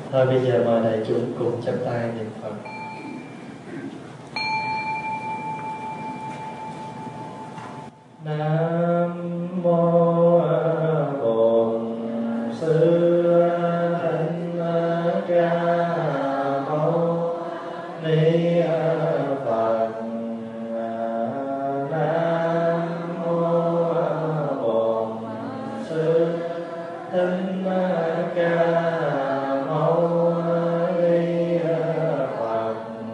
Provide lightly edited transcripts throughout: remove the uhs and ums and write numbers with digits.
Thôi bây giờ mời đại chúng cùng chắp tay niệm Phật. Nam mô Bổn Sư Thích Ca Mâu Ni Phật. Nam mô Bổn Sư Thích Ca Mâu Ni Phật.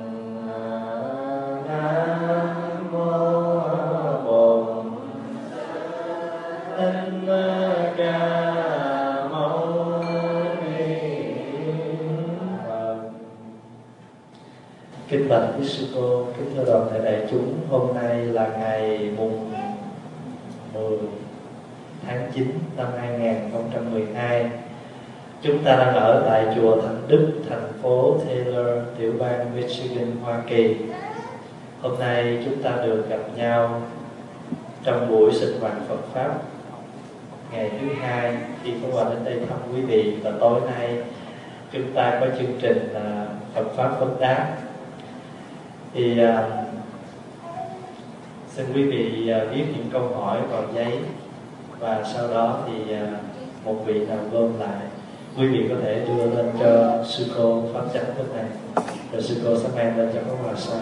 Nam mô Bổn Thích Ca Mâu Ni Phật. Kính bạch quý sư cô, kính thưa đoàn thể đại chúng, hôm nay là ngày mùng 10 tháng 9 năm 2012. Chúng ta đang ở tại chùa Thánh Đức, thành phố Taylor, tiểu bang Michigan, Hoa Kỳ. Hôm nay chúng ta được gặp nhau trong buổi sinh hoạt Phật Pháp ngày thứ hai khi có qua đến đây thăm quý vị, và tối nay chúng ta có chương trình Phật Pháp Vấn Đáp. Thì xin quý vị viết những câu hỏi vào giấy, và sau đó thì một vị nào gom lại, quý vị có thể đưa lên cho sư cô pháp chánh lúc này, rồi sư cô sẽ mang lên cho Pháp Hòa sau.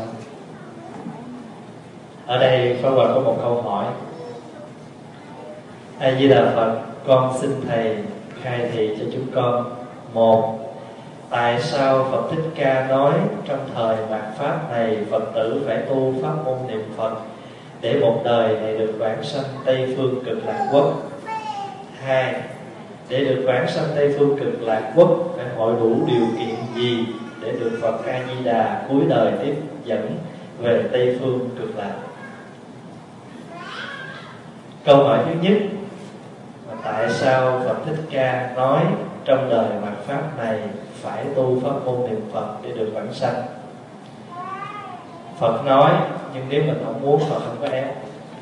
Ở đây Pháp Hòa có một câu hỏi. A Di Đà Phật, con xin thầy khai thị cho chúng con. Một, tại sao Phật Thích Ca nói trong thời mạt Pháp này Phật tử phải tu pháp môn niệm Phật để một đời này được vãng sanh Tây Phương Cực Lạc Quốc? Hai, để được vãng sanh Tây Phương Cực Lạc Quốc phải hội đủ điều kiện gì để được Phật A Di Đà cuối đời tiếp dẫn về Tây Phương Cực Lạc? Câu hỏi thứ nhất, tại sao Phật Thích Ca nói trong đời mạt Pháp này phải tu pháp môn niệm Phật để được vãng sanh? Phật nói, nhưng nếu mình không muốn, Phật không có ép.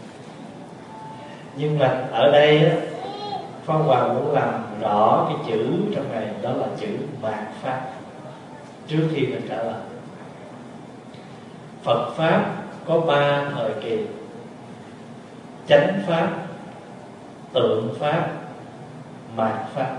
Nhưng mà ở đây á, Pháp Hòa muốn làm rõ cái chữ trong này, đó là chữ mạt Pháp, trước khi mình trả lời. Phật Pháp có 3 thời kỳ: chánh Pháp, tượng Pháp, mạt Pháp.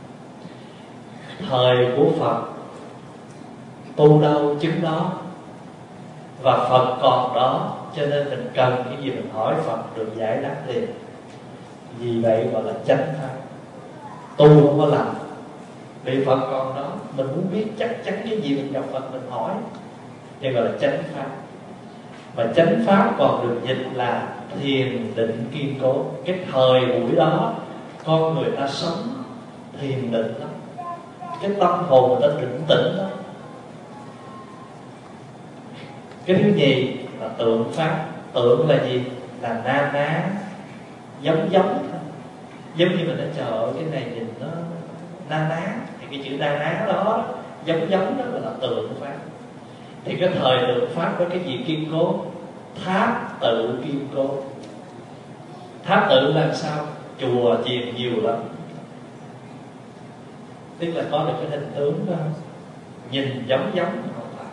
Thời của Phật tu đâu chứng đó, và Phật còn đó, cho nên mình cần cái gì mình hỏi Phật được giải đáp liền. Vì vậy gọi là chánh Pháp. Tu không có làm, vì Phật còn đó, mình muốn biết chắc chắn cái gì mình gặp Phật mình hỏi, thì gọi là chánh Pháp. Và chánh Pháp còn được dịch là thiền định kiên cố. Cái thời buổi đó con người ta sống thiền định lắm, cái tâm hồn người ta định tĩnh lắm. Cái thứ nhì là tượng Pháp. Tượng là gì? Là na ná, giống giống như mình đã chờ cái này nhìn nó na ná, thì cái chữ na ná đó giống đó là tượng Pháp. Thì cái thời tượng Pháp có cái gì kiên cố? Tháp tự kiên cố. Tháp tự làm sao? Chùa chiền nhiều lắm, tức là có được cái hình tướng đó, nhìn giống không phải.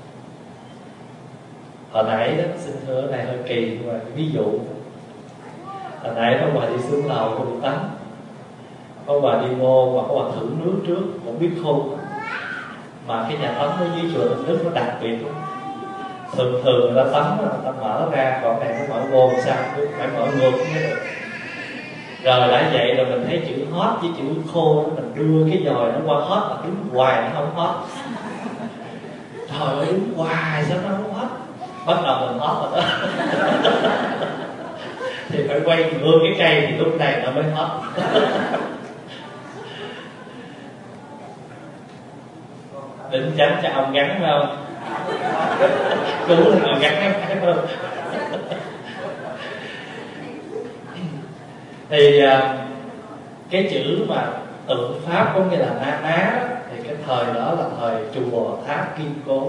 Hồi nãy đó, xin thưa ở này hơi kỳ, nhưng mà ví dụ hồi nãy có bà đi xuống lầu có đi tắm, có bà đi vô và có bà thử nước trước, cũng biết khôn. Mà cái nhà tắm ở dưới chùa Thánh Đức nó đặc biệt lắm. Thường người ta tắm, người ta mở ra, còn này nó mở vô sao, phải mở ngược mới được. Rồi đã vậy rồi mình thấy chữ hot với chữ khô, mình đưa cái dòi nó qua hot mà đứng hoài nó không hot. Trời ơi, đứng hoài sao nó không hot? Bắt đầu mình hot rồi đó. Thì phải quay ngược cái cây thì lúc này nó mới hot. Định tránh cho ông gắn phải không? Đúng là người gắn phải không? Thì cái chữ mà tượng Pháp có nghĩa là na ná, thì cái thời đó là thời chùa tháp kiên cố.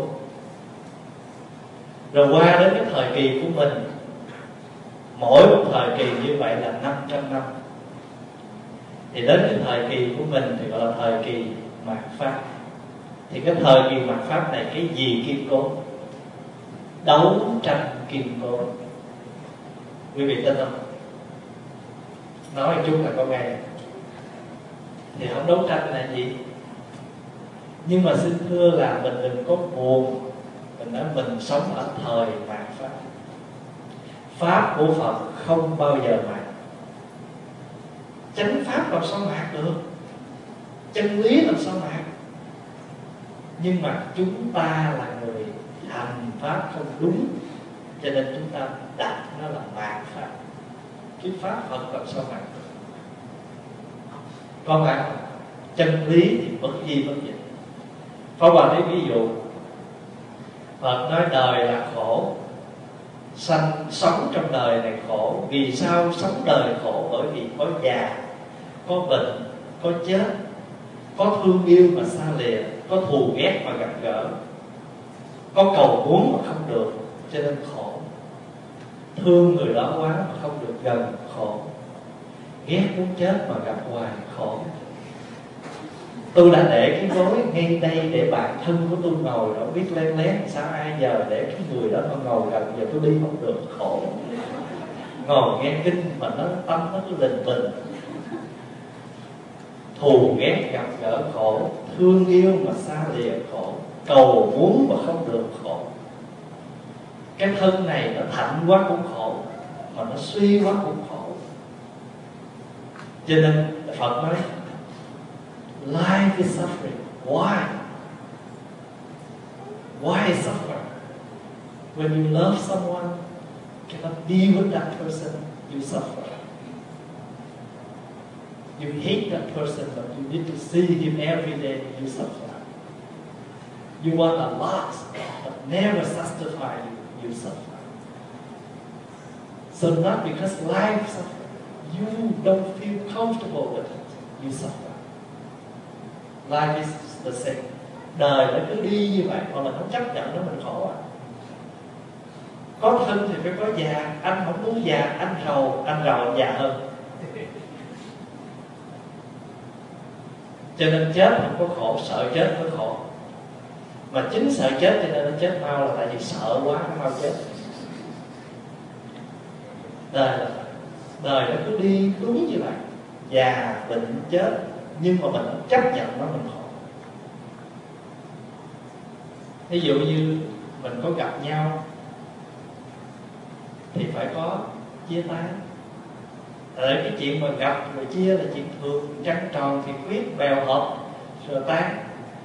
Rồi qua đến cái thời kỳ của mình, mỗi một thời kỳ như vậy là 500 năm. Thì đến cái thời kỳ của mình thì gọi là thời kỳ mạt Pháp. Thì cái thời kỳ mạt Pháp này cái gì kiên cố? Đấu tranh kiên cố. Quý vị tin không? Nói một chút là có nghe. Thì không đấu tranh là gì? Nhưng mà xin thưa là mình đừng có buồn. Mình nói mình sống ở thời mạt Pháp. Pháp của Phật không bao giờ mạt. Chánh Pháp làm sao mạt được? Chân lý làm sao mạt? Nhưng mà chúng ta là người hành Pháp không đúng, cho nên chúng ta đặt nó là mạt Pháp. Cái Pháp Phật làm sao mạt được? Còn lại chân lý thì bất di bất dịch. Pháp Hòa lấy ví dụ, Phật nói đời là khổ, sống trong đời này khổ. Vì sao sống đời khổ? Bởi vì có già, có bệnh, có chết, có thương yêu mà xa lìa, có thù ghét mà gặp gỡ, có cầu muốn mà không được, cho nên khổ. Thương người đó quá mà không được gần, khổ. Ghét muốn chết mà gặp hoài, khổ. Tôi đã để cái gối ngay đây để bạn thân của tôi ngồi đó, biết lén lén sao ai giờ để cái người đó nó ngồi gần, giờ tôi đi không được, khổ. Ngồi nghe kinh mà nó tâm nó cứ lình bình. Thù ghét gặp gỡ khổ, thương yêu mà xa lìa khổ, cầu muốn mà không được khổ. Cái thân này nó thạnh quá cũng khổ, mà nó suy quá cũng khổ. Cho nên Phật nói life is suffering. Why? Why is suffering? When you love someone, cannot be with that person, you suffer. You hate that person, but you need to see him every day, you suffer. You want a lot, but never satisfy you, you suffer. So not because life suffers, you don't feel comfortable with it, you suffer. Life is the same. Đời nó cứ đi như vậy, mà mình không chấp nhận nó, mình khổ à. Có thân thì phải có già. Anh không muốn già, anh giàu anh già hơn. Cho nên chết không có khổ, sợ chết mới khổ. Mà chính sợ chết cho nên nó chết mau, là tại vì sợ quá nó mau chết. Đời nó cứ đi đúng như vậy, già, bệnh, chết. Nhưng mà mình không chấp nhận nó, mình khổ. Ví dụ như mình có gặp nhau thì phải có chia tay. Tại cái chuyện mà gặp rồi chia là chuyện thường, trăng tròn thì quyết, bèo hợp rồi tan.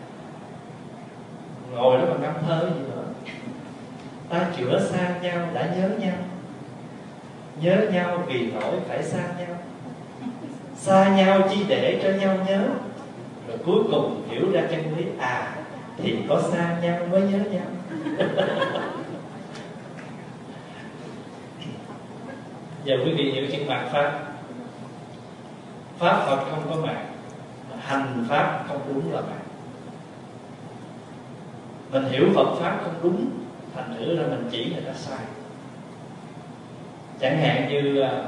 Ngồi đó mà ngâm thơ gì nữa. Ta chữa xa nhau đã nhớ nhau, nhớ nhau vì nỗi phải xa nhau, xa nhau chi để cho nhau nhớ. Rồi cuối cùng hiểu ra chân lý, à thì có xa nhau mới nhớ nhau. Giờ quý vị hiểu chuyện mạt Pháp. Pháp Phật không có mạt, hành Pháp không đúng là mạt. Mình hiểu Phật Pháp không đúng, thành thử ra mình chỉ người ta sai. Chẳng hạn như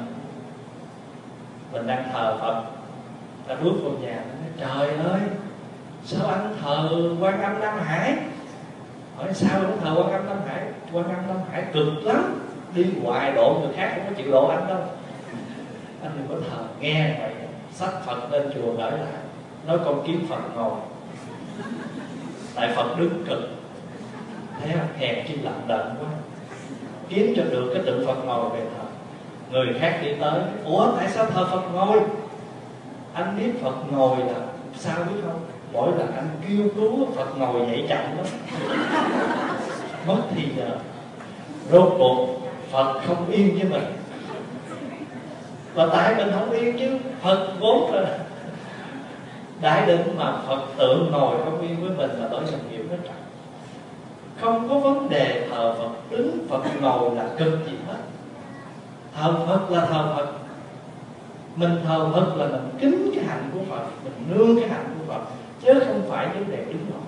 mình đang thờ Phật, ta bước vào nhà, nó nói trời ơi, sao anh thờ Quan Âm Nam Hải? Hỏi sao anh thờ Quan Âm Nam Hải? Quan Âm Nam Hải cực lắm, đi hoài độ người khác không có chịu độ anh đâu. Anh đừng có thờ. Nghe vậy xách Phật lên chùa gửi lại, nói con kiếm Phật ngồi. Tại Phật đứng cực, thế hèn chi lặng đận quá, kiếm cho được cái tượng Phật ngồi về thờ. Người khác đi tới, ủa tại sao thờ Phật ngồi? Anh biết Phật ngồi là sao biết không? Mỗi lần anh kêu cứu Phật ngồi dậy chậm lắm, mất thì giờ. Rốt cuộc Phật không yên với mình, và tại mình không yên chứ. Phật vốn là đại định, mà Phật tượng ngồi không yên với mình là bởi mình hiểu nó trật. Không có vấn đề thờ Phật đứng Phật ngồi là cực gì hết. Thờ Phật là thờ Phật. Mình thờ Phật là mình kính cái hạnh của Phật, mình nương cái hạnh của Phật, chứ không phải vấn đề đứng ngồi.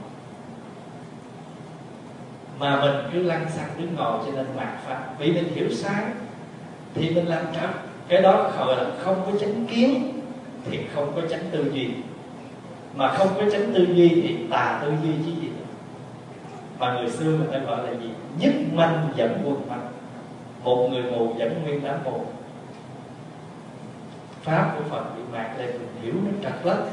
Mà mình cứ lăn xăng đứng ngồi, cho nên mạt Pháp. Vì mình hiểu sai thì mình làm trật. Cái đó gọi là không có chánh kiến, thì không có chánh tư duy. Mà không có chánh tư duy thì tà tư duy chứ gì nữa. Mà người xưa người ta gọi là gì? Nhất manh dẫn quần manh. Một người mù dẫn nguyên đám mù. Pháp của Phật bị mạt lên, mình hiểu nó trật lất.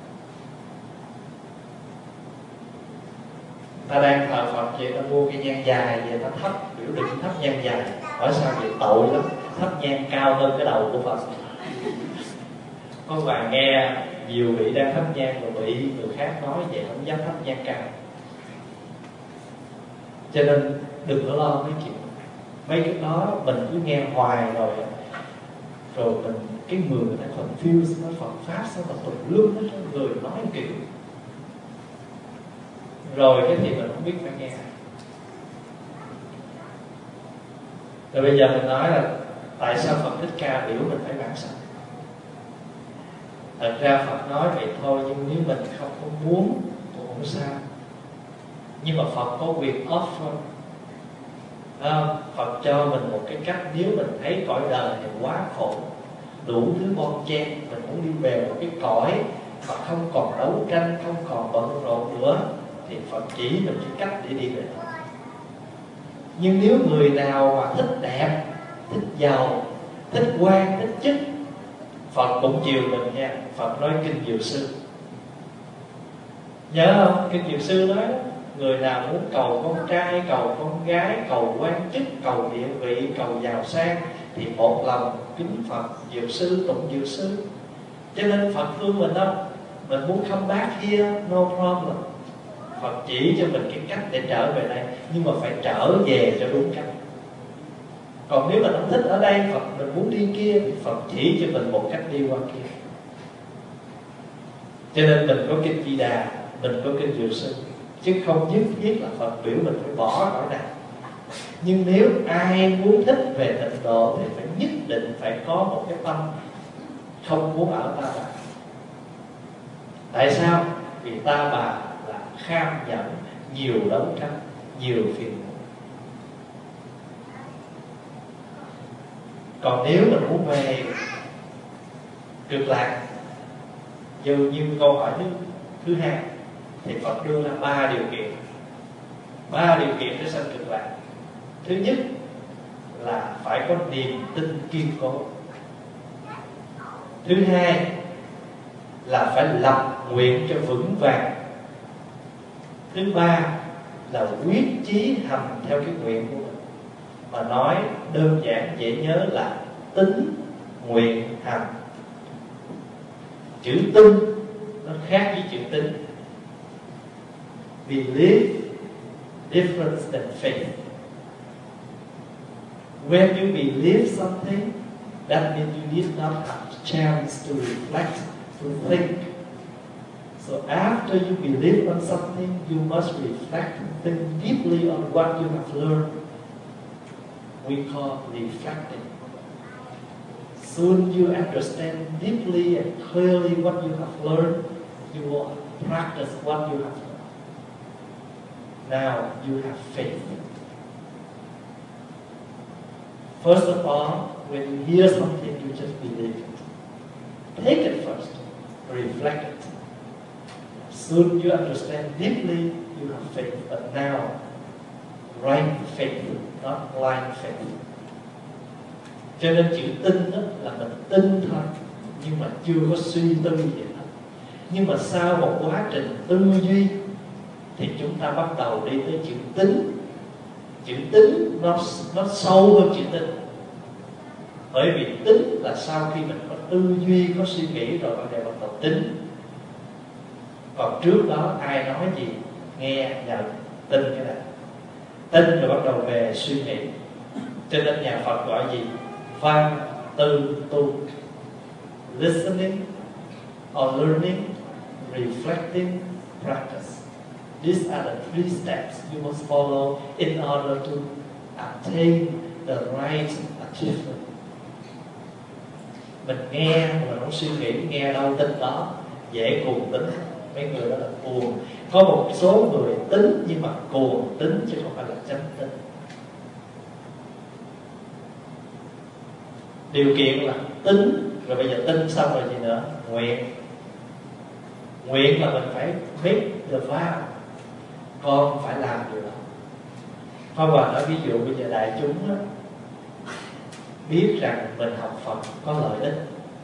Ta đang thờ Phật vậy, ta mua cái nhang dài vậy, ta thắp, biểu định thắp nhang dài. Hỏi sao vậy? Tội lắm, thắp nhang cao hơn cái đầu của Phật. Có bà nghe nhiều vị đang thắp nhang rồi bị người khác nói vậy không dám thắp nhang cao. Cho nên đừng có lo mấy chuyện mấy cái đó, mình cứ nghe hoài rồi mình cái người ta confuse, nó Phật pháp sao mà tùm lum hết, người nói kiểu rồi cái thì mình không biết phải nghe. Rồi bây giờ mình nói là tại sao Phật Thích Ca biểu mình phải bản sanh. Thật ra Phật nói vậy thôi, nhưng nếu mình không có muốn cũng không sao. Nhưng mà Phật có quyền offer. Phật cho mình một cái cách, nếu mình thấy cõi đời thì quá khổ, đủ thứ bon chen, mình muốn đi về một cái cõi mà không còn đấu tranh, không còn bận rộn nữa, thì Phật chỉ mình cái cách để đi về đó. Nhưng nếu người nào mà thích đẹp, thích giàu, thích quan, thích chức, Phật cũng chiều mình nha. Phật nói Kinh Diệu Sư, nhớ không? Kinh Diệu Sư nói người nào muốn cầu con trai, cầu con gái, cầu quan chức, cầu địa vị, cầu giàu sang thì một lòng kính Phật Diệu Sư, tụng Diệu Sư. Cho nên Phật thương mình đâu. Mình muốn come back here, no problem. Phật chỉ cho mình cái cách để trở về đây, nhưng mà phải trở về cho đúng cách. Còn nếu mình không thích ở đây, Phật mình muốn đi kia, thì Phật chỉ cho mình một cách đi qua kia. Cho nên mình có Kinh Di Đà, mình có Kinh Diệu Sư, chứ không nhất thiết là Phật biểu mình phải bỏ cõi này. Nhưng nếu ai muốn thích về tịnh độ thì phải nhất định phải có một cái tâm không muốn ở ta bà. Tại sao? Vì ta bà là kham nhẫn, nhiều đấu tranh, nhiều phiền muộn. Còn nếu mình muốn về cực lạc, dường như câu hỏi thứ hai, thì Phật đưa ra 3 điều kiện. 3 điều kiện để sanh cực lạc. Thứ nhất là phải có niềm tin kiên cố. Thứ hai là phải lập nguyện cho vững vàng. Thứ ba là quyết chí hành theo cái nguyện của mình. Mà nói đơn giản dễ nhớ là tín nguyện hành. Chữ tin nó khác với chữ tín. Believe different than faith. When you believe something, that means you need not have chance to reflect, to think. So after you believe on something, you must reflect and think deeply on what you have learned. We call reflecting. Soon you understand deeply and clearly what you have learned, you will practice what you have learned. Now you have faith. First of all, when you hear something, you just believe it. Take it first, reflect it. Soon you understand deeply, you have faith. But now, right faith, not blind faith. Cho nên chữ tin đó là mình tin thôi, nhưng mà chưa có suy tư gì hết. Nhưng mà sau một quá trình tư duy thì chúng ta bắt đầu đi tới chữ tính. Chữ tính nó sâu hơn chữ tin. Bởi vì tính là sau khi mình có tư duy, có suy nghĩ rồi bắt đầu tính. Còn trước đó ai nói gì nghe nhận tin cái này, tin rồi bắt đầu về suy nghĩ. Cho nên nhà Phật gọi gì? Văn tư tu. Listening or learning, reflecting, practice. These are the 3 steps you must follow in order to attain the right achievement. Mình nghe mà không suy nghĩ, nghe đâu tin đó, dễ cuồng tính. Mấy người đó là cuồng. Có một số người tính nhưng mà cuồng tính chứ không phải là chánh tính. Điều kiện là tính, rồi bây giờ tin xong rồi gì nữa? Nguyện. Nguyện là mình phải make the vow, con phải làm điều đó. Pháp Hòa nói ví dụ bây giờ đại chúng đó, biết rằng mình học Phật có lợi ích,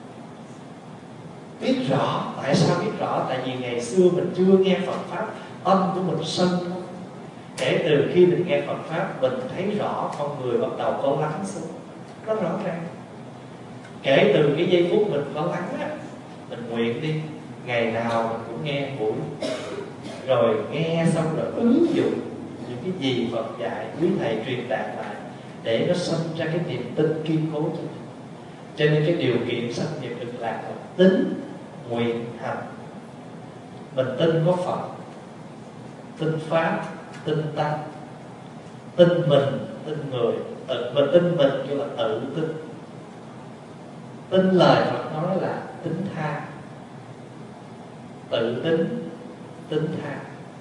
biết rõ. Tại sao biết rõ? Tại vì ngày xưa mình chưa nghe Phật Pháp, tâm của mình sân. Kể từ khi mình nghe Phật Pháp, mình thấy rõ con người bắt đầu có lắng xuống, rất rõ ràng. Kể từ cái giây phút mình có lắng á, mình nguyện đi, ngày nào mình cũng nghe buổi, rồi nghe xong rồi ứng dụng những cái gì Phật dạy, quý thầy truyền đạt lại, để nó sinh ra cái niềm tin kiên cố cho mình. Cho nên cái điều kiện sanh về cực lạc là tín, nguyện, hành. Mình tin có Phật, tin Pháp, tin Tăng, tin mình, tin người. Mình tin mình kêu là tự tin. Tin lời Phật nói là tính tha. Tự tính, tính tha.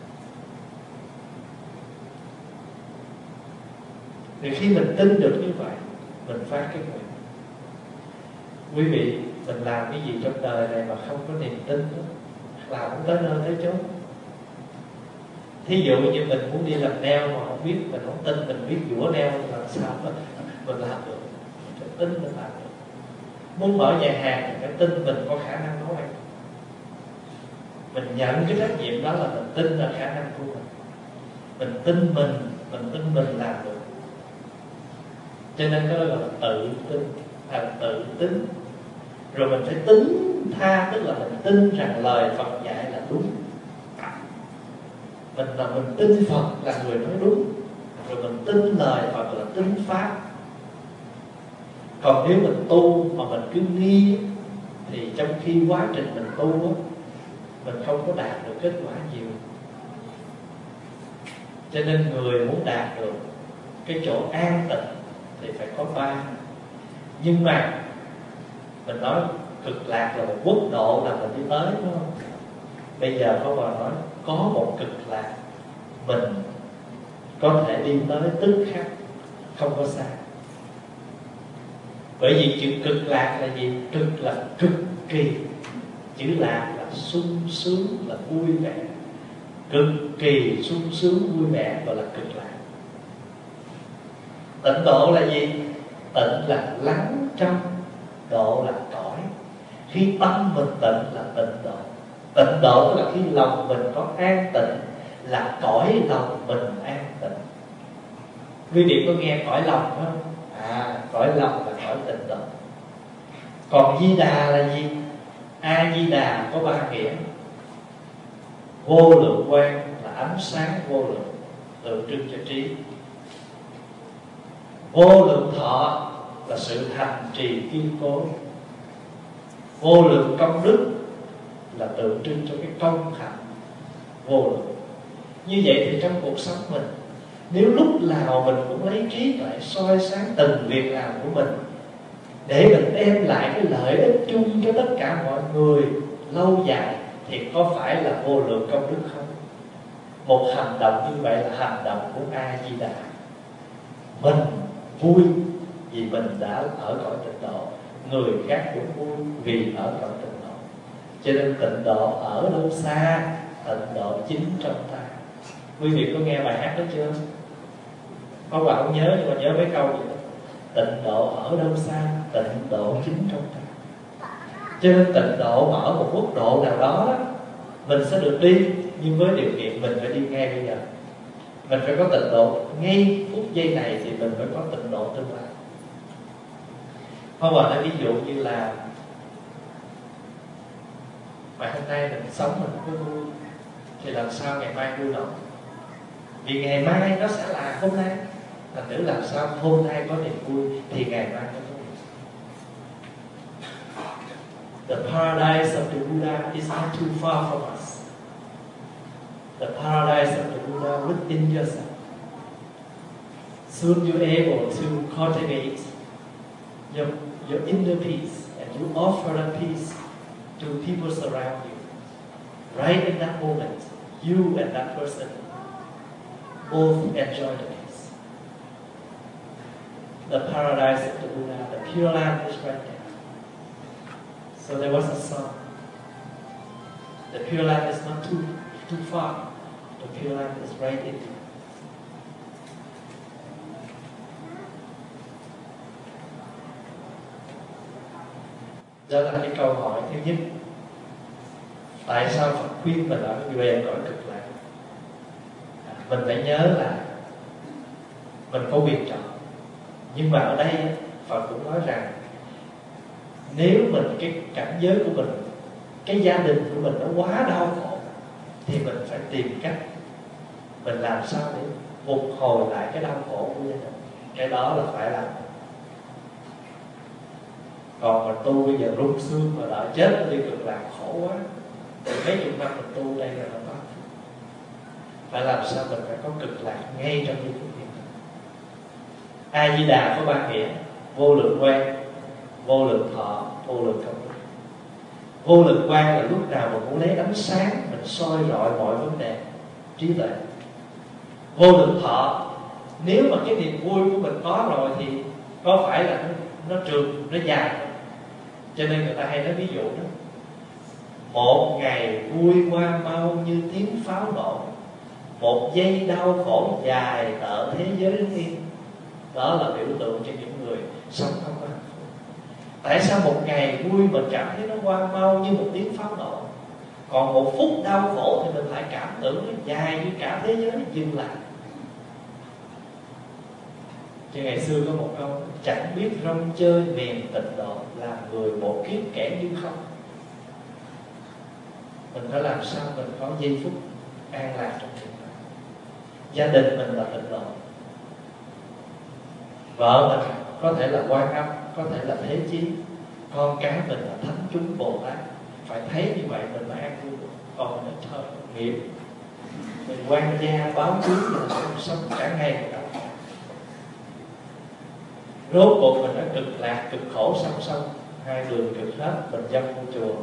Thì khi mình tin được như vậy, mình phát cái nguyện. Quý vị, mình làm cái gì trong đời này mà không có niềm tin đó, làm không tới nơi tới chốn. Thí dụ như mình muốn đi làm nail mà không biết, mình không tin, mình biết dũa nail làm sao đó mình làm được. Mình phải tin mình làm được. Muốn mở nhà hàng thì phải tin mình có khả năng nấu ăn. Mình nhận cái trách nhiệm đó là mình tin là khả năng của mình. Mình tin mình làm được. Cho nên cái đó là tự tin, tự tính. Rồi mình phải tính tha, tức là mình tin rằng lời Phật dạy là đúng. Mình tin Phật là người nói đúng. Rồi mình tin lời Phật là tin Pháp. Còn nếu mình tu mà mình cứ nghi, thì trong khi quá trình mình tu đó, mình không có đạt được kết quả nhiều. Cho nên người muốn đạt được cái chỗ an tịnh thì phải có ba. Nhưng mà mình nói cực lạc là một quốc độ là mình đi tới, đúng không? Bây giờ có bà nói có một cực lạc mình có thể đi tới tức khắc, không có xa. Bởi vì chữ cực lạc là gì? Cực là cực kỳ. Chữ lạc là sung sướng, là vui vẻ. Cực kỳ sung sướng vui vẻ gọi là cực lạc. Tịnh độ là gì? Tịnh là lắng trong, độ là cõi. Khi tâm mình tịnh là tịnh độ. Tịnh độ tức là khi lòng mình có an tịnh, là cõi lòng mình an tịnh. Quý vị có nghe cõi lòng không? Cõi lòng là cõi tịnh độ. Còn Di Đà là gì? A Di Đà có ba nghĩa. Vô lượng quang là ánh sáng vô lượng, tượng trưng cho trí. Vô lượng thọ là sự hành trì kiên cố. Vô lượng công đức là tượng trưng cho cái công hạnh vô lượng. Như vậy thì trong cuộc sống mình, nếu lúc nào mình cũng lấy trí tuệ soi sáng từng việc làm của mình, để mình đem lại cái lợi ích chung cho tất cả mọi người lâu dài, thì có phải là vô lượng công đức không? Một hành động như vậy là hành động của A Di Đà. Mình vui vì mình đã ở cõi tịnh độ, người khác cũng vui vì ở cõi tịnh độ. Cho nên tịnh độ ở đâu xa, tịnh độ chính trong ta. Quý vị có nghe bài hát đó chưa? Có bạn không nhớ, nhưng mà nhớ mấy câu vậy đó. Tịnh độ ở đâu xa, tịnh độ chính trong ta. Cho nên tịnh độ mà ở một quốc độ nào đó, mình sẽ được đi, nhưng với điều kiện mình phải đi ngay bây giờ. Mình phải có tịnh độ ngay phút giây này, thì mình phải có tịnh độ tương lai. Hôm qua ví dụ như là ngày hôm nay mình sống mình không có vui, thì làm sao ngày mai vui nổi? Vì ngày mai nó sẽ là hôm nay. Thành thử làm sao hôm nay có niềm vui thì ngày mai nó có niềm. The paradise of the Buddha is not too far from us. The paradise of the Buddha within yourself. Soon you're able to cultivate your inner peace, and you offer that peace to people around you. Right in that moment, you and that person both enjoy the peace. The paradise of the Buddha, the Pure Land is right there. So there was a song. The Pure Land is not too far. The Pure Land is right in. Đó là cái câu hỏi thứ nhất. Tại sao Phật khuyên mình ở về cõi cực lạc? Mình phải nhớ là mình có quyền chọn. Nhưng mà ở đây Phật cũng nói rằng nếu mình, cái cảnh giới của mình, cái gia đình của mình nó quá đau khổ, thì mình phải tìm cách mình làm sao để phục hồi lại cái đau khổ của gia đình. Cái đó là phải làm. Còn mà tu bây giờ rung xương mà đợi chết nó đi cực lạc khổ quá, mấy chục năm mình tu đây là nó có. Phải làm sao mình phải có cực lạc ngay trong những phút hiện tại. A Di Đà có ba nghĩa: vô lượng quang, vô lượng thọ, vô lượng công đức. Vô lượng quang là lúc nào mình cũng lấy ánh sáng mình soi rọi mọi vấn đề trí tuệ. Vô lượng thọ, nếu mà cái niềm vui của mình có rồi thì có phải là nó trường, nó dài không? Cho nên người ta hay nói ví dụ đó: một ngày vui qua mau như tiếng pháo nổ, một giây đau khổ dài tợ thế giới đứng yên. Đó là biểu tượng cho những người sống không có hạnh phúc. Tại sao một ngày vui mình cảm thấy nó qua mau như một tiếng pháo nổ, còn một phút đau khổ thì mình lại cảm tưởng nó dài như cả thế giới dừng lại? Chứ ngày xưa có một câu: chẳng biết rong chơi miền tịnh độ, làm người một kiếp kẻ như không. Mình phải làm sao mình có giây phút an lạc trong cuộc đời. Gia đình mình là tịnh độ, vợ mình có thể là Quan Âm, có thể là Thế Chí, con cái mình là Thánh chúng Bồ Tát. Phải thấy như vậy mình mới an vui được. Còn mình nói thôi nghiệp, mình quan gia báo chí là sống cả ngày một đâu. Rốt cuộc mình đã cực lạc, cực khổ song song, hai đường cực hết, mình dâm vô chùa.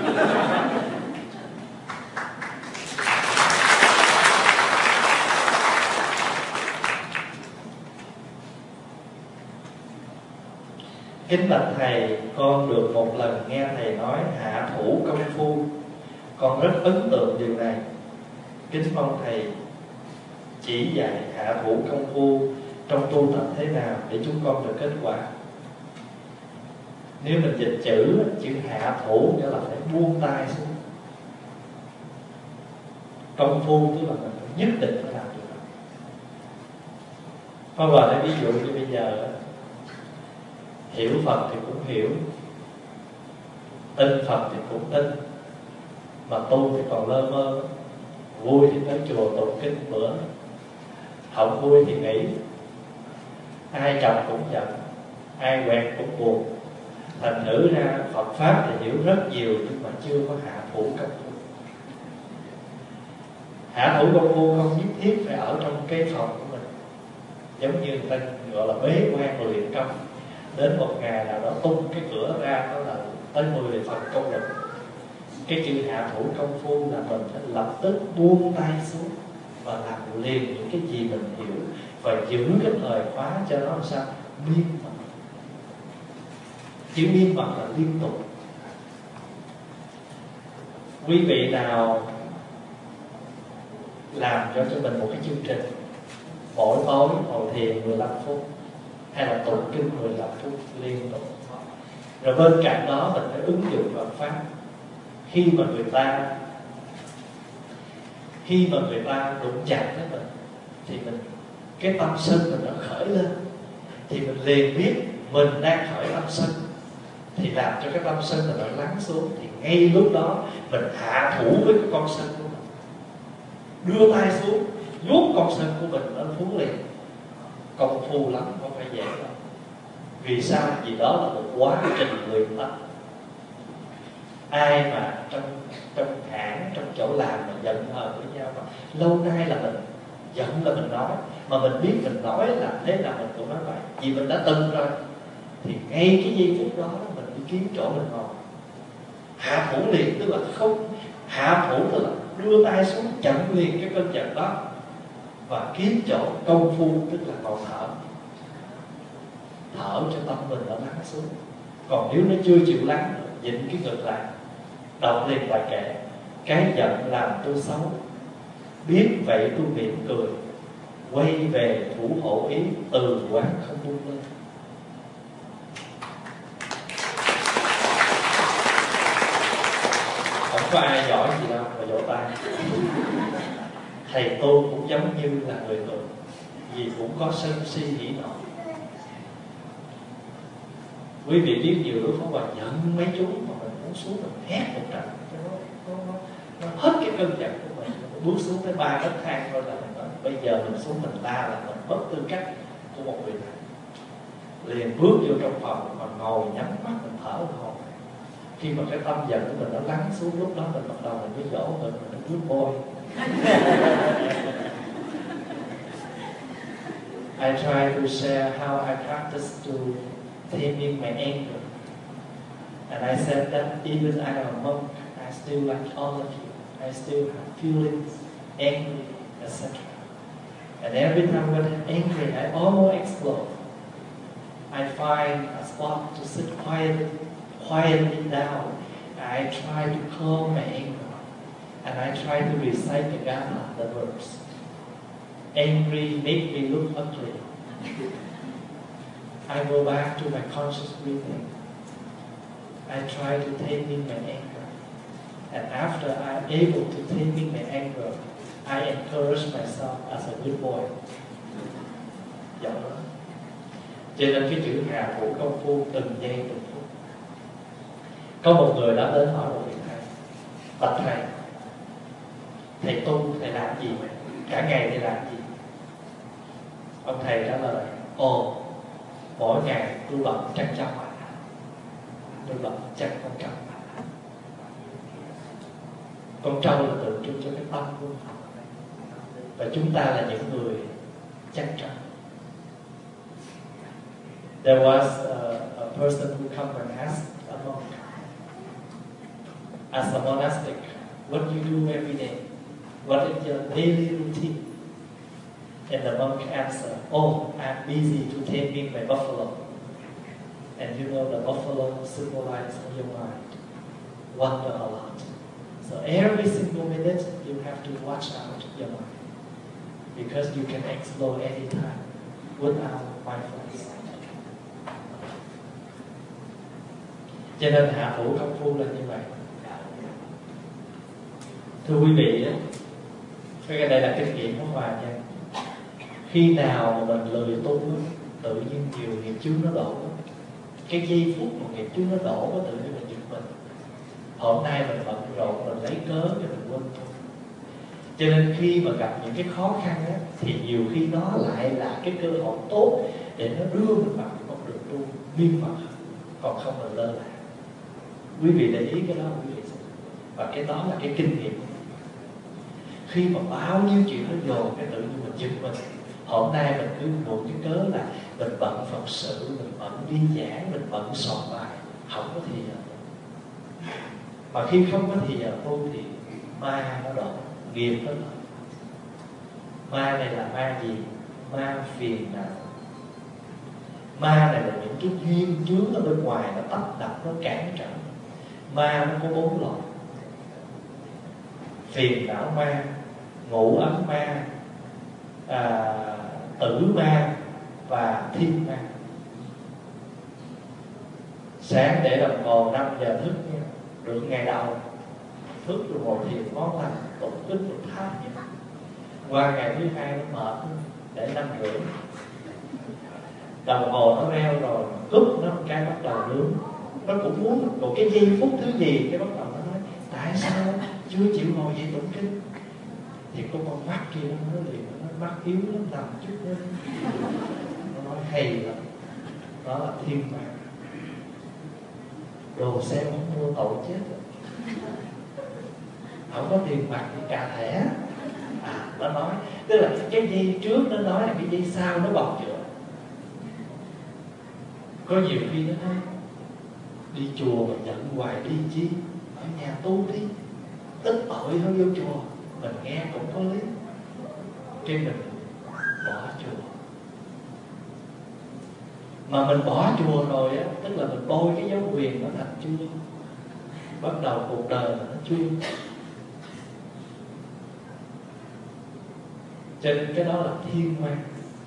Kính bạch Thầy, con được một lần nghe Thầy nói hạ thủ công phu. Con rất ấn tượng điều này. Kính mong Thầy chỉ dạy hạ thủ công phu trong tu tập thế nào để chúng con được kết quả. Nếu mình dịch chữ hạ thủ nghĩa là phải buông tay xuống. Công phu tức là mình nhất định phải làm được. Có vào đây ví dụ như bây giờ hiểu Phật thì cũng hiểu, tin Phật thì cũng tin, mà tu thì còn lơ mơ. Vui thì tới chùa tụng kinh bữa, không vui thì nghỉ. Ai chọc cũng giận, ai quẹt cũng buồn. Thành thử ra Phật Pháp thì hiểu rất nhiều, nhưng mà chưa có hạ thủ công phu. Hạ thủ công phu không nhất thiết phải ở trong cái phòng của mình. Giống như người ta gọi là bế quan luyện công. Đến một ngày nào đó tung cái cửa ra, đó là tới 10 phần công lực. Cái chữ hạ thủ công phu là mình phải lập tức buông tay xuống và làm liền những cái gì mình hiểu, và giữ cái thời khóa cho nó làm sao miên mật. Chữ miên mật là liên tục. Quý vị nào làm cho mình một cái chương trình mỗi tối ngồi thiền 15 phút hay là tụng kinh 15 phút liên tục, rồi bên cạnh đó mình phải ứng dụng Phật Pháp. Khi mà người ta đụng chạm với mình thì cái tâm sân mình nó khởi lên, thì mình liền biết mình đang khởi tâm sân, thì làm cho cái tâm sân mình nó lắng xuống. Thì ngay lúc đó mình hạ thủ với cái con sân của mình, đưa tay xuống vuốt con sân của mình nó xuống liền. Công phu lắm, không phải dễ đâu. Vì sao? Vì đó là một quá trình luyện tập. Ai mà trong hãng, trong chỗ làm mà giận hờn với nhau mà lâu nay là mình giận là mình nói, mà mình biết mình nói là thế nào mình cũng nói vậy, vì mình đã từng rồi. Thì ngay cái giây phút đó mình đi kiếm chỗ mình ngồi, hạ thủ liền, tức là không hạ thủ, tức là đưa tay xuống chặn liền cái cơn giận đó, và kiếm chỗ công phu, tức là ngồi thở cho tâm mình nó lắng xuống. Còn nếu nó chưa chịu lắng, dịnh cái ngược lại, đọc liền bài kệ. cái giận làm tôi xấu, biết vậy tôi mỉm cười, quay về thủ hộ ý, từ quán không buông lên. Không có ai giỏi gì đâu mà vỗ tay. Thầy tôi cũng giống như là người thường, vì cũng có sân si hỉ nộ. Quý vị biết nhiều lúc Pháp Hòa giận mấy chú mà mình muốn xuống mình hét một trận cho nó hết cái cơn giận của mình. Bước xuống tới 3 nấc thang thôi là mình nói bây giờ mình xuống mình la là mình mất tư cách của một người thầy. Liền bước vô trong phòng mà ngồi nhắm mắt mình thở hồn. Khi mà cái tâm giận của mình nó lắng xuống, lúc đó mình bắt đầu mình mới dỗ mình nó bước môi. I try to share how I practice to taming my anger. And I said that even I am a monk, I still like all of you. I still have feelings, angry, etc. And every time when I'm angry, I almost explode. I find a spot to sit quietly down. I try to calm my anger. And I try to recite the Gatha, the verse. Angry make me look ugly. I go back to my conscious breathing. I try to taming my anger. And after I'm able to taming my anger, I encourage myself as a good boy. Giọng đó. Cho nên cái chữ Hà Thủ công phu từng giây từng phút. Có một người đã đến hỏi một vị thầy: bạch thầy, thầy tu thầy làm gì vậy? Cả ngày thầy làm gì? Ông thầy trả lời: ồ, mỗi ngày tôi bận chăn trâu, tôi bận chăn con trâu. Con trâu là tượng trưng cho cái tâm của mình, và chúng ta là những người chăn trâu. There was a person who come and asked a monk, as a monastic, what do you do every day? What is your daily routine? And the monk answered, oh, I'm busy to taming my buffalo. And you know the buffalo symbolizes your mind, wonder a lot. So every single minute you have to watch out your mind, because you can explode anytime without mindfulness. Cho nên hạ thủ công phu là như vậy. Thưa quý vị, cái đây là kinh nghiệm của Hòa nha. Khi nào mà mình lười tu, tự nhiên nhiều nghiệp chướng nó đổ. Cái giây phút mà nghiệp chướng nó đổ, tự nhiên mình giật mình. Hôm nay mình bận rộn, mình lấy cớ cho mình quên tu. Cho nên khi mà gặp những cái khó khăn á, thì nhiều khi nó lại là cái cơ hội tốt để nó đưa mình vào cái con đường tu miên mật, còn không là lơ là. Quý vị để ý cái đó, quý vị, và cái đó là cái kinh nghiệm. Khi mà bao nhiêu chuyện nó dồn, cái tự nhiên mình giật mình. Hôm nay mình cứ một cái cớ là mình bận Phật sự, mình bận đi giảng, mình bận soạn bài, không có thì giờ. Mà khi không có thì giờ tu thì ma nó đổ, nghiệp nó đổ. Ma này là ma gì? Ma phiền não. Ma này là những cái duyên chướng ở bên ngoài, nó tấp đập, nó cản trở. Ma nó có 4 loại: phiền não ma, ngũ ấm ma, tử ma và thiên ma. Sáng để đồng hồ 5 giờ thức nha, được ngày đầu thức rồi ngồi thiền ngon lành, tụng kinh một tháp vậy. Qua ngày thứ hai nó mệt, để 5 rưỡi đồng hồ nó reo rồi, cúp nó một cái bắt đầu nướng. Nó cũng muốn một cái giây phút thứ gì, cái bắt đầu nó nói tại sao chưa chịu ngồi dậy tụng kinh. Thì có con mắt kia nó nói liền, nó nói mắt yếu lắm, nằm chút nữa. Nó nói hay lắm, đó là thiên ma. Đồ xe không mua tội chết rồi, không có tiền mặt thì cà thẻ. Nó nói, tức là cái dây trước nó nói là cái dây sau nó bọc chữa. Có nhiều khi nó nói đi chùa mà giận hoài đi chi, ở nhà tu đi, ít tội hơn vô chùa. Mình nghe cũng có lý, cái mình bỏ chùa. Mà mình bỏ chùa rồi á, tức là mình bôi cái dấu quyền nó thành chuyên. Bắt đầu cuộc đời nó chuyên. Cho nên cái đó là thiên ma.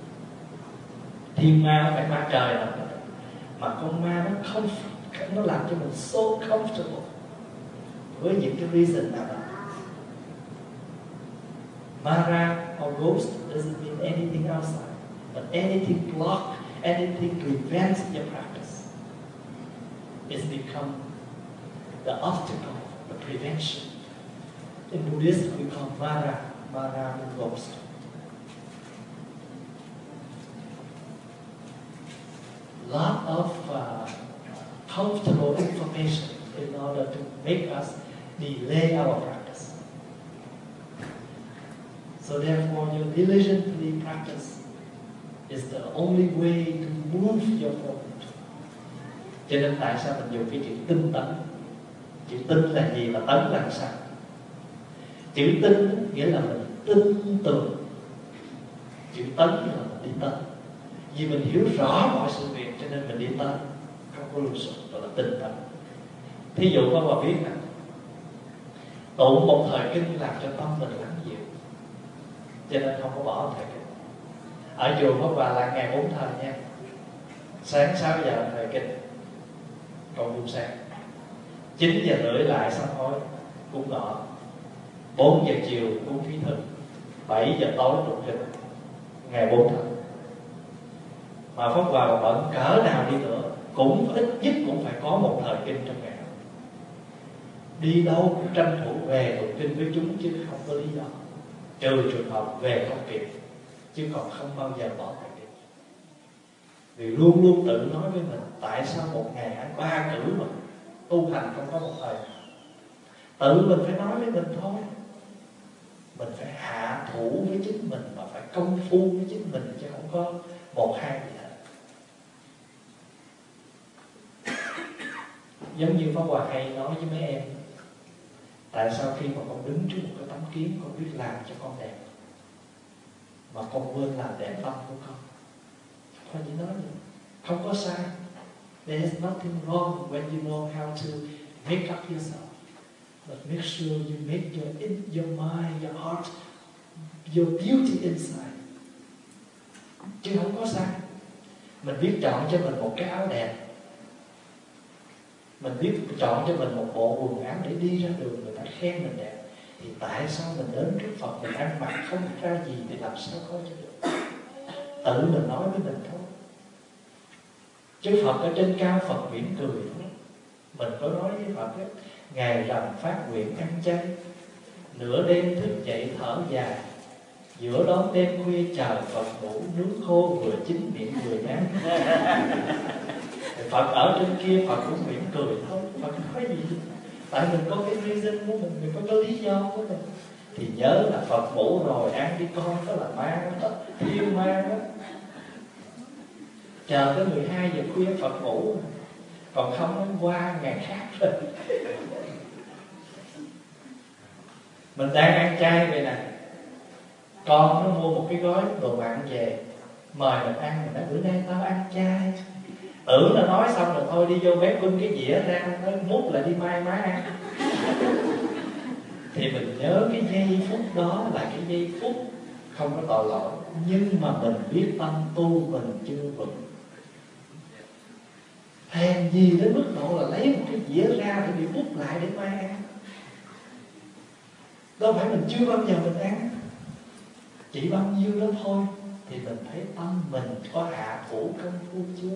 Thiên ma không phải ma trời đâu, mà con ma nó không, nó làm cho mình so comfortable với những cái reason nào đó. Mara or ghost doesn't mean anything outside, but anything block, anything prevents your practice. It's become the obstacle, the prevention. In Buddhism we call Mara. Mara means ghost. Lot of comfortable information in order to make us delay our practice. So therefore, your diligently practice is the only way to move your forward. Cho nên tại sao mình dùng cái chữ tinh tấn? Chữ tinh là gì và tấn là sao? Chữ tinh nghĩa là mình tin tưởng. Chữ tấn là mình đi tới. Vì mình hiểu rõ mọi sự việc cho nên mình đi tới, không có lưu sụp, gọi là tinh tấn. Thí dụ có bà biết nè, tụng một thời kinh làm cho tâm mình lắng dịu, cho nên không có bỏ thời kinh. Ở chùa Pháp Hòa là ngày 4 thời nha. Sáng 6 giờ thời kinh, còn buổi sáng 9 giờ rưỡi lại sám hối cúng ngọ, 4 giờ chiều cúng thí thực, 7 giờ tối tụng kinh, ngày 4 thời. Mà Pháp Hòa bận cỡ nào đi nữa cũng ít nhất cũng phải có một thời kinh trong ngày. Đi đâu cũng tranh thủ về tụng kinh với chúng chứ không có lý do, trừ trường hợp về không kịp, chứ còn không bao giờ bỏ thời kinh. Vì luôn luôn tự nói với mình, tại sao một ngày ăn 3 cử mà tu hành không có một thời. Tự mình phải nói với mình thôi. Mình phải hạ thủ với chính mình và phải công phu với chính mình, chứ không có một hai gì hết. Giống như Pháp Hòa hay nói với mấy em, tại sao khi mà con đứng trước một cái tấm kiến, con biết làm cho con đẹp mà con quên làm đẹp tâm của con? Thôi chỉ nói vậy, không có sai. There is nothing wrong when you know how to make up yourself, but make sure you make your mind, your heart, your beauty inside. Chứ không có sai. Mình biết chọn cho mình một cái áo đẹp, mình biết chọn cho mình một bộ quần áo để đi ra đường người ta khen mình đẹp, thì tại sao mình đến trước Phật mình ăn mặc không ra gì thì làm sao có cho được? Tự mình nói với mình thôi. Chứ Phật ở trên cao Phật mỉm cười thôi. Mình có nói với Phật ấy, ngày rằm phát nguyện ăn chay, nửa đêm thức dậy thở dài, giữa đón đêm khuya chờ Phật ngủ, nước khô vừa chín miệng vừa nhán. Phật ở trên kia Phật cũng mỉm cười thôi. Phật nói gì? Tại mình có cái reason của mình có cái lý do của mình. Thì nhớ là Phật ngủ rồi ăn đi con, đó là ma đó, thiên ma đó. Chờ tới 12 giờ khuya Phật ngủ, còn không nó qua ngày khác rồi. Mình đang ăn chay vậy nè, con nó mua một cái gói đồ mặn về mời mình ăn, mình nói bữa nay tao ăn chay. Tưởng là nói xong rồi thôi đi vô bếp bưng cái dĩa ra, nó múc lại đi mai má ăn. Thì mình nhớ cái giây phút đó là cái giây phút không có tội lỗi, nhưng mà mình biết tâm tu mình chưa vững. Hèn gì đến mức độ là lấy một cái dĩa ra để bị múc lại để mai ăn. Đâu phải mình chưa bao giờ mình ăn, chỉ bao nhiêu đó thôi. Thì mình thấy tâm mình có hạ thủ công phu chưa?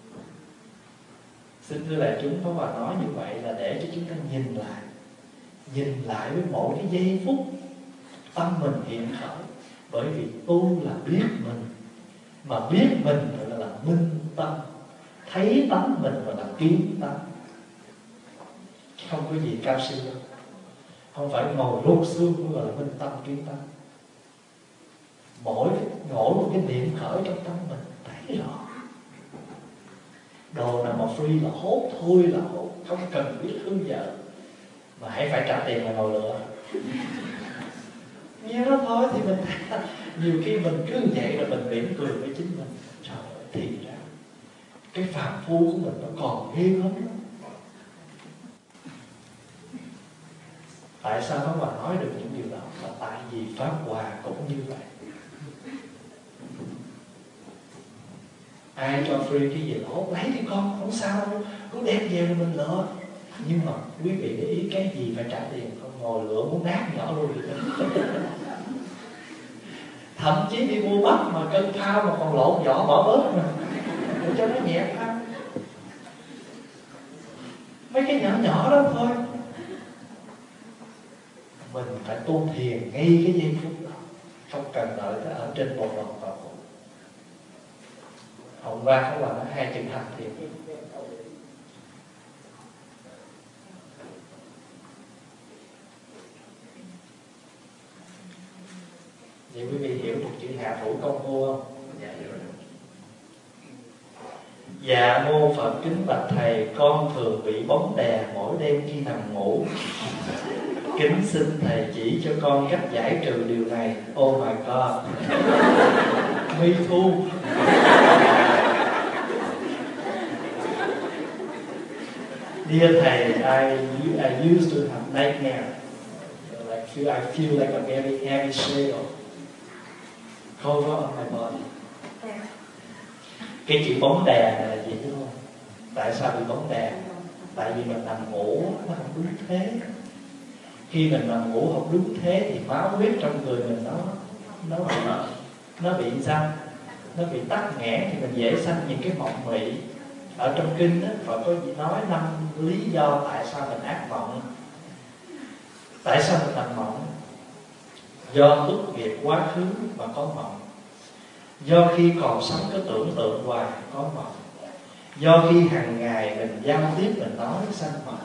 Xin thưa đại chúng, Pháp Hòa nói như vậy là để cho chúng ta nhìn lại với mỗi cái giây phút tâm mình hiện khởi. Bởi vì tu là biết mình, mà biết mình gọi là minh tâm, thấy tánh mình gọi là kiến tánh. Không có gì cao siêu đâu. Không phải ngồi ruột xương mới gọi là minh tâm kiến tánh. Mỗi một cái niệm khởi trong tâm mình thấy rõ. Đồ nào mà free là hốt, thôi là hốt, không cần biết hư vợ, mà hãy phải trả tiền mà ngồi lựa. Như đó thôi thì mình thấy nhiều khi mình cứ vậy rồi mình mỉm cười với chính mình. Trời ơi, thì ra cái phàm phu của mình nó còn ghê lắm đó. Tại sao Pháp Hòa nói được những điều đó? Là tại vì Pháp Hòa cũng như vậy. ai cho free cái gì lỗ lấy đi con, không sao đâu, cứ đem về rồi mình lựa. Nhưng mà quý vị để ý, cái gì phải trả tiền, không ngồi lựa muốn nát nhỏ luôn. Thậm chí đi mua bắp mà cân thao mà còn lộn vỏ bỏ bớt mà để cho nó nhẹ ăn. Mấy cái nhỏ nhỏ đó thôi. Mình phải tu thiền ngay cái giây phút đó, không cần đợi tới ở trên một lòng vào cuộc. Hôm qua có là hai chừng hành thiền. Vậy quý vị hiểu một chữ hạ thủ công phu không? Dạ hiểu rồi. Dạ mô Phật kính bạch thầy, con thường bị bóng đè mỗi đêm khi nằm ngủ. Kính xin thầy chỉ cho con cách giải trừ điều này. Oh my God. Me too. Dear thầy, I used to have nightmare. I feel like a very heavy shadow cover on my body. Cái chữ bóng đè này là gì đúng không? Tại sao bị bóng đè? Tại vì mình nằm ngủ nó không đúng thế. Khi mình nằm ngủ không đúng thế thì máu huyết trong người mình nó bị sao? Nó bị tắc nghẽn thì mình dễ sanh những cái mộng mị. Ở trong kinh đó, Phật có nói 5 lý do tại sao mình ác mộng. Tại sao mình nằm mộng? Do ức nghiệp quá khứ mà có mộng. Do khi còn sống có tưởng tượng hoài có mộng. Do khi hàng ngày mình giao tiếp mình nói sanh mộng.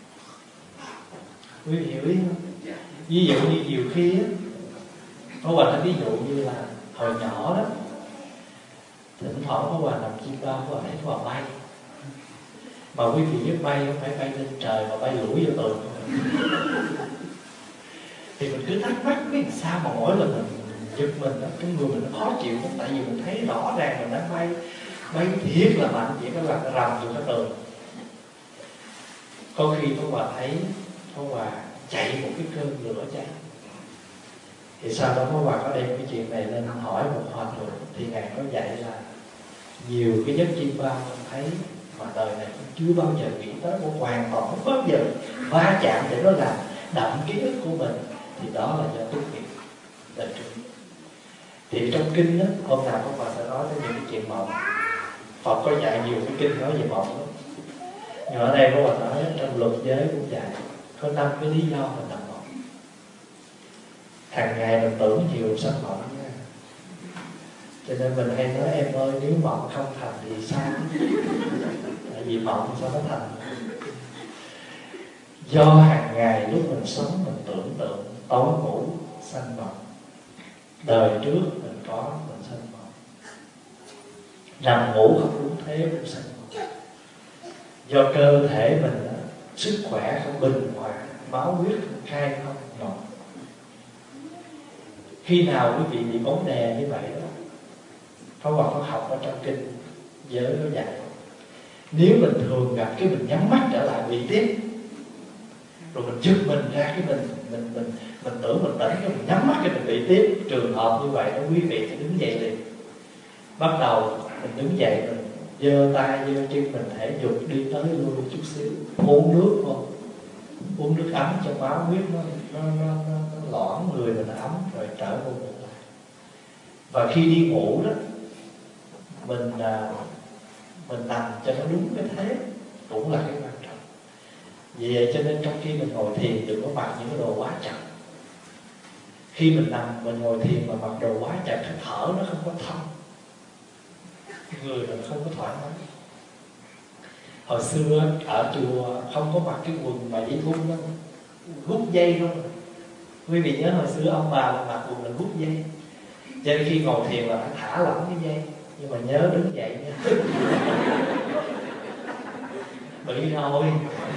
Quý vị hiểu ý không? Ví dụ như nhiều khi á, có Hòa nói ví dụ như là hồi nhỏ đó, thỉnh thoảng có Hòa nằm chim bao, có Hòa thấy Hòa bay. Mà quý vị biết bay không phải bay lên trời mà bay lủi vô tường. Thì mình cứ thắc mắc biết sao mà mỗi lần mình giật mình đó, cái người mình nó khó chịu đó, tại vì mình thấy rõ ràng mình đang bay thiệt là mạnh, chỉ có là rầm vô cái tường. Có khi có Hòa thấy có Hòa chạy một cái cơn lửa cháy. Thì sau đó có Hòa có đem cái chuyện này lên hỏi một hòa thượng, thì ngài có dạy là nhiều cái giấc chim bao mình thấy mà đời này cũng chưa bao giờ nghĩ tới, một hoàn toàn không bao giờ va chạm để nó làm đậm ký ức của mình, thì đó là do tu nghiệp là true. Thì trong kinh đó, hôm nào có Phật sẽ nói tới những cái chuyện mộng. Phật có dạy nhiều cái kinh nói về mộng lắm. Nhưng ở đây có Phật nói trong luật giới cũng dạy có 5 cái lý do mình nằm mộng. Hàng ngày mình tưởng nhiều sanh mộng nha. Cho nên mình hay nói em ơi, nếu mộng không thành thì sao? Tại vì mộng sao nó thành? Do hàng ngày lúc mình sống mình tưởng tượng, tối ngủ sanh mộng. Đời trước mình có mình sanh mộng. Nằm ngủ không đúng thế cũng sanh mộng. Do cơ thể mình sức khỏe không bình hòa, máu huyết không khai không mộng. Khi nào quý vị bị bóng đè như vậy đó, Pháp Hòa có học ở trong kinh giới nó dạy, nếu mình thường gặp cái mình nhắm mắt trở lại bị tiếp, rồi mình giật mình ra cái mình tưởng mình tỉnh, cái mình nhắm mắt cái mình bị tiếp. Trường hợp như vậy đó, quý vị phải đứng dậy liền. Bắt đầu mình đứng dậy, mình giơ tay giơ chân, mình thể dục đi tới lui chút xíu, uống nước thôi, uống nước ấm cho máu huyết nó loãng người mình ấm, rồi trở vô ngủ lại. Và khi đi ngủ đó, mình nằm cho nó đúng cái thế cũng là cái quan trọng. Vì vậy cho nên trong khi mình ngồi thiền đừng có mặc những cái đồ quá chặt. Khi mình nằm mình ngồi thiền mà mặc đồ quá chặt, cái thở nó không có thông, người mình không có thoải mái. Hồi xưa ở chùa không có mặc cái quần mà dây thun đâu, hút dây thôi. Quý vị nhớ hồi xưa ông bà là mặc quần là hút dây, cho nên khi ngồi thiền là phải thả lỏng cái dây. Nhưng mà nhớ đứng dậy nha. Bị rồi.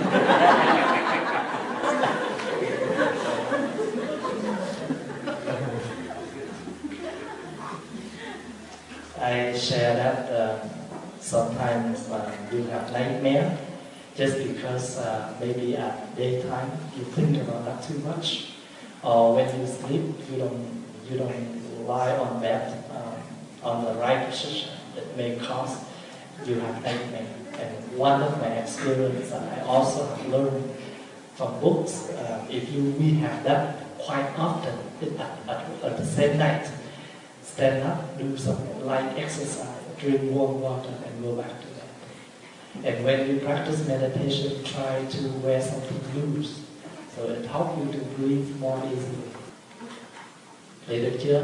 I share that sometimes you have nightmare just because maybe at daytime you think about that too much, or when you sleep you don't lie on bed on the right position. It may cause you have taken. And one of my experience I also have learned from books, if we have that quite often at the same night, stand up, do some light exercise, drink warm water, and go back to that. And when you practice meditation, try to wear something loose, so it helps you to breathe more easily. Vậy được chưa?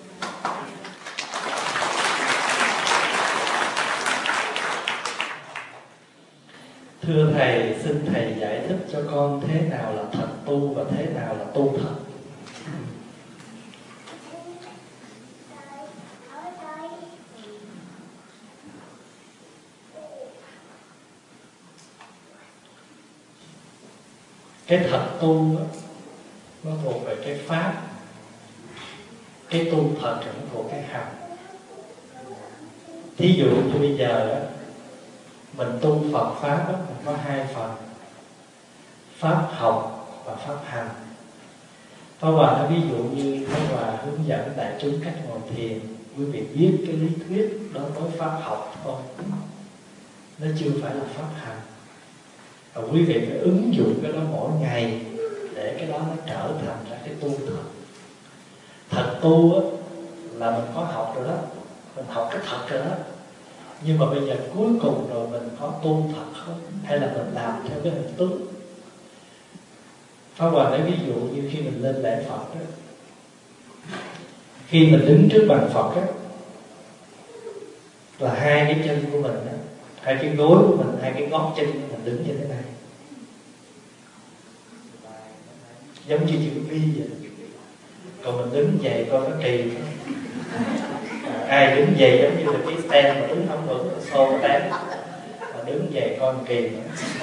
Thưa Thầy, xin Thầy giải thích cho con thế nào là thật tu và thế nào là tu thật. Cái thật tu đó, nó thuộc về cái pháp. Cái tu thật thì nó thuộc cái hành. Thí dụ như bây giờ đó, mình tu Phật Pháp đó, mình có hai phần: Pháp học và Pháp hành. Pháp Hòa nó ví dụ như Pháp Hòa hướng dẫn đại chúng cách ngồi thiền, quý vị biết cái lý thuyết đó với Pháp học thôi, nó chưa phải là Pháp hành. Và quý vị phải ứng dụng cái đó mỗi ngày để cái đó nó trở thành ra cái tu thật. Thật tu á, là mình có học rồi đó, mình học cái thật rồi đó. Nhưng mà bây giờ cuối cùng rồi mình có tu thật không? Hay là mình làm theo cái hình tướng? Pháp Hòa lấy ví dụ như khi mình lên lễ Phật đó, khi mình đứng trước bàn Phật đó, là hai cái chân của mình đó, hai cái gối của mình, hai cái gót chân của mình đứng như thế này, giống như chữ V vậy. Còn mình đứng dậy coi nó kỳ lắm. Ai đứng dậy giống như là cái stand mà đứng không vững, xô tán, mà đứng dậy coi kỳ lắm.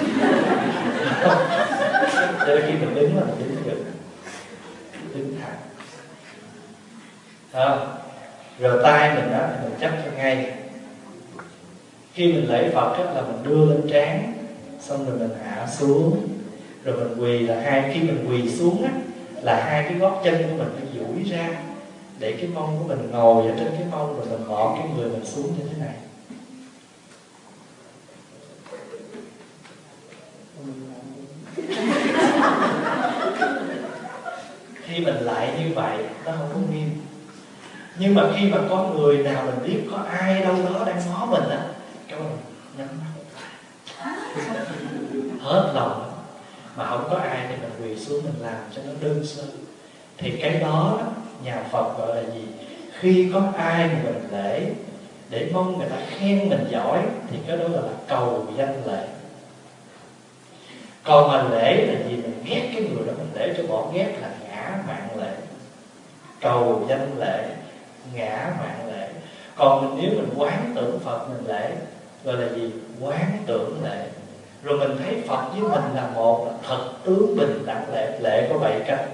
Cho nên khi mình đứng là mình đứng vững, đứng thẳng. Rồi tay mình đó mình chấp cho ngay. Khi mình lễ Phật đó, là mình đưa lên trán, xong rồi mình hạ xuống, rồi mình quỳ là khi mình quỳ xuống á, là hai cái gót chân của mình phải duỗi ra để cái mông của mình ngồi ở trên cái mông, rồi mình gõ cái người mình xuống như thế này. Khi mình lại như vậy nó không có nghiêm. Nhưng mà khi mà có người nào mình biết có ai đâu đó đang ngó mình á, cái mình nhắm mắt hết lòng. Mà không có ai thì mình quỳ xuống mình làm cho nó đơn sơ. Thì cái đó nhà Phật gọi là gì? Khi có ai mà mình lễ để mong người ta khen mình giỏi thì cái đó là cầu danh lễ. Còn mà lễ là gì? Mình ghét cái người đó, mình lễ cho bỏ ghét là ngã mạn lễ. Cầu danh lễ, ngã mạn lễ. Còn nếu mình quán tưởng Phật mình lễ gọi là gì? Quán tưởng lễ. Rồi mình thấy Phật với mình là một, là thật tướng bình đẳng lễ. Lễ có 7 cách,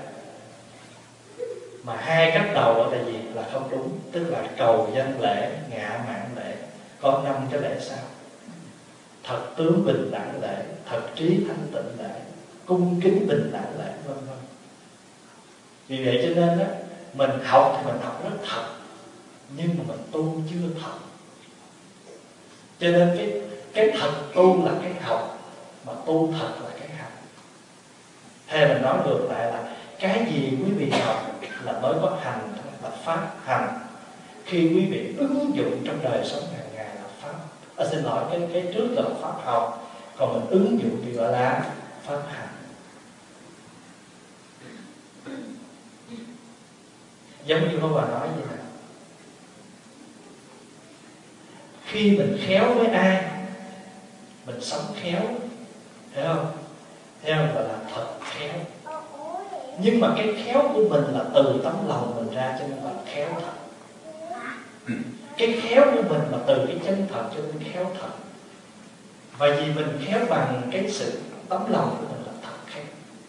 mà 2 cách đầu là gì? Là không đúng. Tức là cầu danh lễ, ngạ mạn lễ. Có 5 cái lễ sau: thật tướng bình đẳng lễ, thật trí thanh tịnh lễ, cung kính bình đẳng lễ, vân vân. Vì vậy cho nên đó, mình học thì mình học rất thật, nhưng mà mình tu chưa thật. Cho nên cái thật tu là cái học, mà tu thật là cái hành. Hay mình nói ngược lại là cái gì quý vị học là mới có hành, là pháp hành. Khi quý vị ứng dụng trong đời sống hàng ngày là pháp. Xin lỗi, cái trước là pháp học, còn mình ứng dụng thì gọi là pháp hành. Giống như Pháp Hòa nói vậy nè, khi mình khéo với ai, mình sống khéo, thấy không? Theo gọi là thật khéo. Nhưng mà cái khéo của mình là từ tấm lòng mình ra, cho nên là khéo thật. Cái khéo của mình là từ cái chân thật, cho nên khéo thật. Và vì mình khéo bằng cái sự tấm lòng của mình là thật khéo.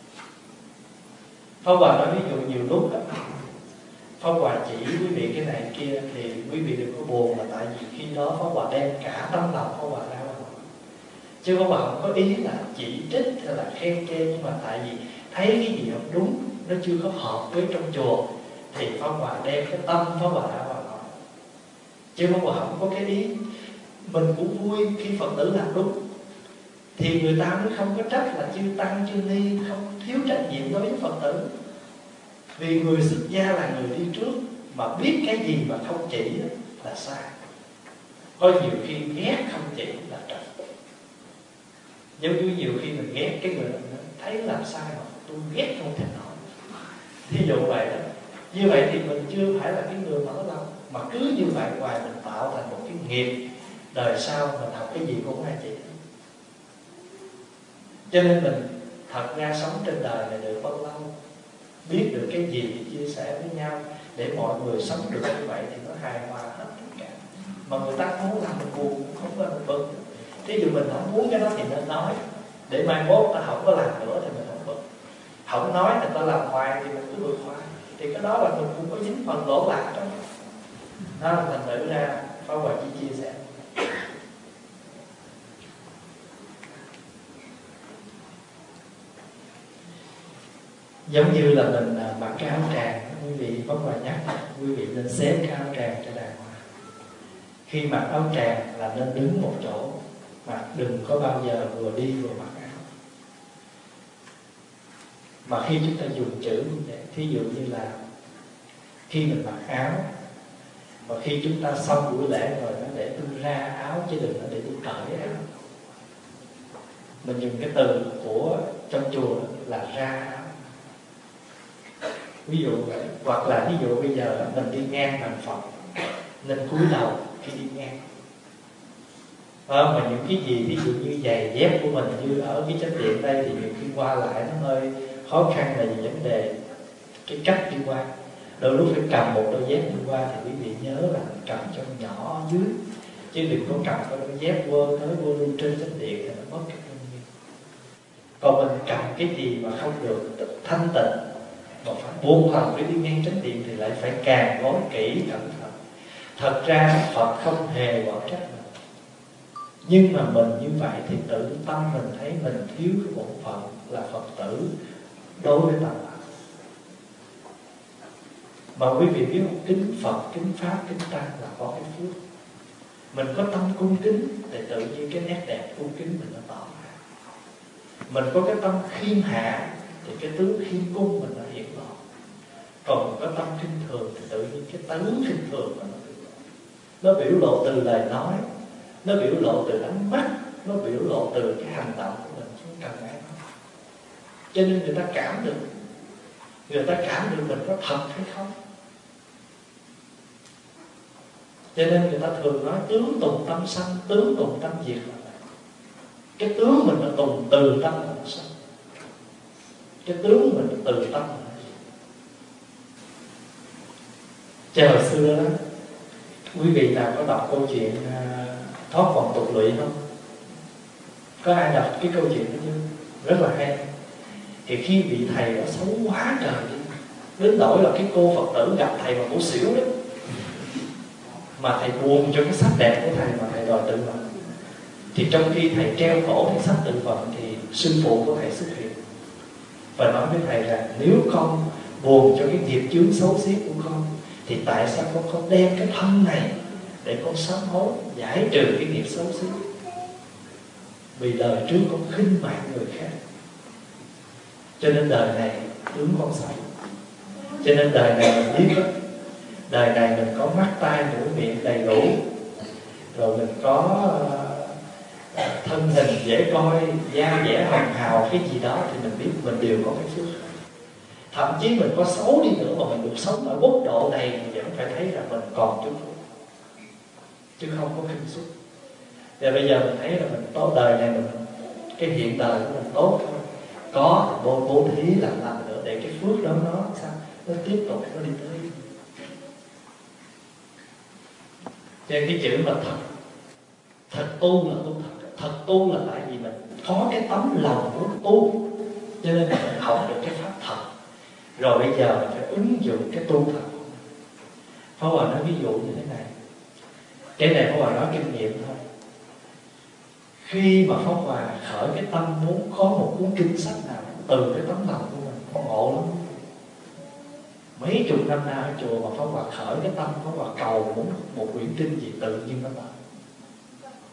Pháp Hòa nói ví dụ nhiều lúc đó, Pháp Hòa chỉ quý vị cái này kia thì quý vị đừng có buồn, là tại vì khi đó Pháp Hòa đem cả tấm lòng Pháp Hòa ra. Chứ Pháp Hòa không có ý là chỉ trích hay là khen chê, nhưng mà tại vì thấy cái gì không đúng, nó chưa có hợp với trong chùa, thì Pháp Hòa đem cái tâm Pháp Hòa ra Hòa nói. Chứ Pháp Hòa không có cái ý mình cũng vui khi Phật tử làm đúng, thì người ta mới không có trách là chư tăng chư ni không thiếu trách nhiệm đối với Phật tử. Vì người xuất gia là người đi trước, mà biết cái gì mà không chỉ là sai. Có nhiều khi ghét không chỉ là trật. Giống như nhiều khi mình ghét cái người mình thấy làm sai mà tôi ghét không thể nổi, thí dụ vậy đó. Như vậy thì mình chưa phải là cái người mở lòng, mà cứ như vậy hoài mình tạo thành một cái nghiệp, đời sau mình học cái gì cũng ai chỉ. Cho nên mình thật ra sống trên đời này được bao lâu, biết được cái gì thì chia sẻ với nhau, để mọi người sống được như vậy thì nó hài hòa hết tất cả. Mà người ta không muốn làm mình buồn, cũng không có mình bực. Thí dụ mình không muốn cái đó thì nên nói, để mai mốt ta không có làm nữa thì mình không bực. Không nói thì ta làm hoài thì mình cứ bực hoài, thì cái đó là mình cũng có dính phần lỗ lạc trong đó. Thành thử ra Pháp Hòa chỉ chia sẻ. Giống như là mình mặc cái áo tràng, quý vị Pháp Hòa nhắc quý vị nên xếp cái áo tràng cho đàng hoàng. Khi mặc áo tràng là nên đứng một chỗ, mà đừng có bao giờ vừa đi vừa mặc áo. Mà khi chúng ta dùng chữ như vậy, thí dụ như là khi mình mặc áo, mà khi chúng ta xong buổi lễ rồi nó để tôi ra áo, chứ đừng nó để tôi cởi áo. Mình dùng cái từ của trong chùa là ra áo. Ví dụ vậy. Hoặc là ví dụ bây giờ mình đi ngang bàn Phật nên cúi đầu khi đi ngang. Mà những cái gì ví dụ như giày dép của mình như ở cái chánh điện đây thì nhiều khi qua lại nó hơi khó khăn là vì vấn đề cái cách đi qua. Đôi lúc phải cầm một đôi dép đi qua thì quý vị nhớ là mình cầm cho nhỏ ở dưới, chứ đừng có cầm cái đôi dép quơ tới vô luôn trên chánh điện thì nó mất cái tôn nghiêm. Còn mình cầm cái gì mà không được thanh tịnh mà phải buông lòng để đi ngang chánh điện thì lại phải càng gói kỹ cẩn thận. Thật ra Phật không hề bỏ trách mình, nhưng mà mình như vậy thì tự tâm mình thấy mình thiếu cái bổn phận là Phật tử đối với Tam Bảo. Mà quý vị biết không, kính Phật, kính Pháp, kính Tăng là có cái phước. Mình có tâm cung kính thì tự nhiên cái nét đẹp cung kính mình nó tỏ ra. Mình có cái tâm khiêm hạ thì cái tướng khiêm cung mình nó hiện lộ. Còn mình có tâm khinh thường thì tự nhiên cái tướng khinh thường mình nó biểu lộ từ lời nói, nó biểu lộ từ ánh mắt, nó biểu lộ từ cái hành động của mình, không cần ai nói. Cho nên người ta cảm được, người ta cảm được mình có thật hay không. Cho nên người ta thường nói tướng tùng tâm sanh, tướng tùng tâm diệt là vậy. Cái tướng mình là tùng từ tâm mình sanh, cái tướng mình là từ tâm mình. Chứ hồi xưa đó, quý vị nào có đọc câu chuyện thoát vòng tục lụy không? Có ai đọc cái câu chuyện đó chưa? Rất là hay. Thì khi vị thầy đó xấu quá trời đi, đến nỗi là cái cô Phật tử gặp thầy mà cổ xỉu đó, mà thầy buồn cho cái sắc đẹp của thầy mà thầy đòi tự vận. Thì trong khi thầy treo cổ cái sắc tự vận thì sư phụ của thầy xuất hiện và nói với thầy rằng nếu con buồn cho cái nghiệp chướng xấu xí của con thì tại sao con không đem cái thân này để con sám hối giải trừ cái nghiệp xấu xí? Vì đời trước con khinh mạng người khác, cho nên đời này tướng con xấu. Cho nên đời này mình biết đó, đời này mình có mắt tai mũi miệng đầy đủ, rồi mình có thân hình dễ coi, da dẻ hồng hào cái gì đó thì mình biết mình đều có cái phước. Thậm chí mình có xấu đi nữa mà mình được sống ở quốc độ này mình vẫn phải thấy rằng mình còn chút phước, chứ không có khinh suất. Và bây giờ mình thấy là mình tốt, đời này mình cái hiện đời của mình tốt thôi, có thì bố thí làm nữa để cái phước đó nó sao nó tiếp tục nó đi tới. Cho nên cái chữ là thật, thật tu là tu thật. Thật tu là tại vì mình có cái tấm lòng muốn tu, cho nên mình học được cái pháp thật. Rồi bây giờ mình phải ứng dụng cái tu thật. Pháp Hòa nói ví dụ như thế này, cái này Pháp Hòa nói kinh nghiệm thôi. Khi mà Pháp Hòa khởi cái tâm muốn có một cuốn kinh sách nào từ cái tấm lòng của mình, có ngộ lắm. Mấy chục năm nay ở chùa mà Pháp Hòa khởi cái tâm Pháp Hòa cầu muốn một quyển kinh gì tự nhiên nó tới.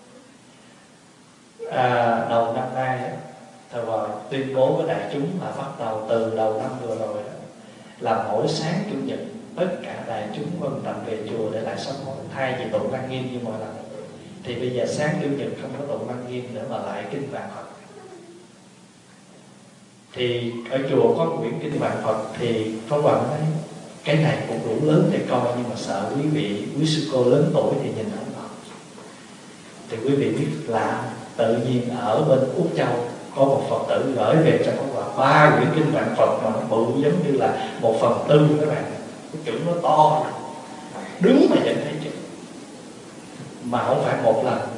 đầu năm nay Thầy Hòa tuyên bố với đại chúng là bắt đầu từ đầu năm vừa rồi là mỗi sáng Chủ nhật tất cả đại chúng vân tập về chùa để lại sám hối, thay vì tụng Lăng Nghiêm như mọi lần. Thì bây giờ sáng Chủ nhật không có tụng Lăng Nghiêm nữa mà lại kinh Vạn Phật. Thì ở chùa có quyển kinh Vạn Phật thì có Hoàng nói cái này cũng đủ lớn để coi, nhưng mà sợ quý sư cô lớn tuổi thì nhìn không được. Thì quý vị biết là tự nhiên ở bên Úc Châu có một Phật tử gửi về cho Pháp Hòa 3 quyển kinh Vạn Phật mà nó bự giống như là 1/4 các bạn, cái chữ nó to đứng mà nhìn thấy chứ, mà không phải một lần